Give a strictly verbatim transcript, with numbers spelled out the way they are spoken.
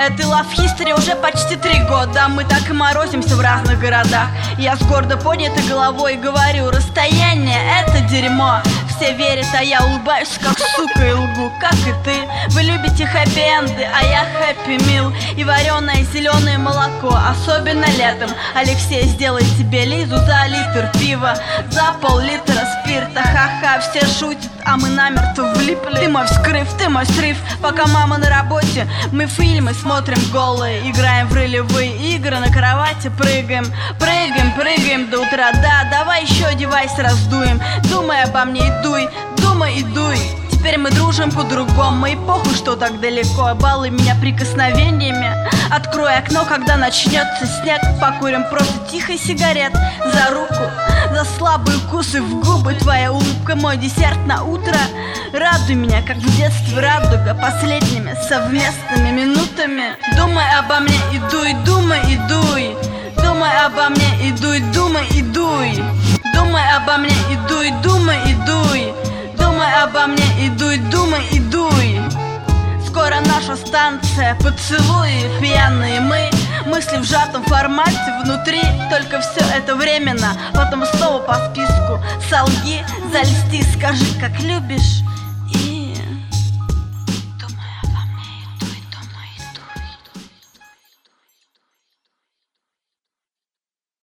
Это Love History уже почти три года. Мы так и морозимся в разных городах. Я с гордо поднятой головой говорю: расстояние — это дерьмо. Все верят, а я улыбаюсь, как сука, и лгу, как и ты. Вы любите хэппи-энды, а я хэппи-мил. И вареное зеленое молоко, особенно летом. Алексей, сделай себе Лизу за литр пива, за пол-литра спирта. Ха-ха, все шутят, а мы намертво влипли. Ты мой вскрыв, ты мой срыв. Пока мама на работе, мы фильмы смотрим голые, играем в ролевые игры, на кровати прыгаем. Прыгаем, прыгаем до утра, да, давай еще девайс раздуем. Думай обо мне и дуй, думай и дуй. Теперь мы дружим по-другому, и похуй, что так далеко. Балуй меня прикосновениями. Открой окно, когда начнется снег. Покурим просто тихо сигарет. За руку, за слабые укусы в губы. Твоя улыбка мой десерт на утро. Радуй меня, как в детстве радуга, последними совместными минутами. Думай обо мне и дуй, думай и дуй. Думай обо мне и дуй, думай и дуй. Думай обо мне и дуй, думай и дуй. Думай обо мне и дуй, думай и дуй. Скоро наша станция, поцелуи пьяные мы. Мысли в сжатом формате внутри, только все это временно. Потом снова по списку солги, зальсти, скажи, как любишь.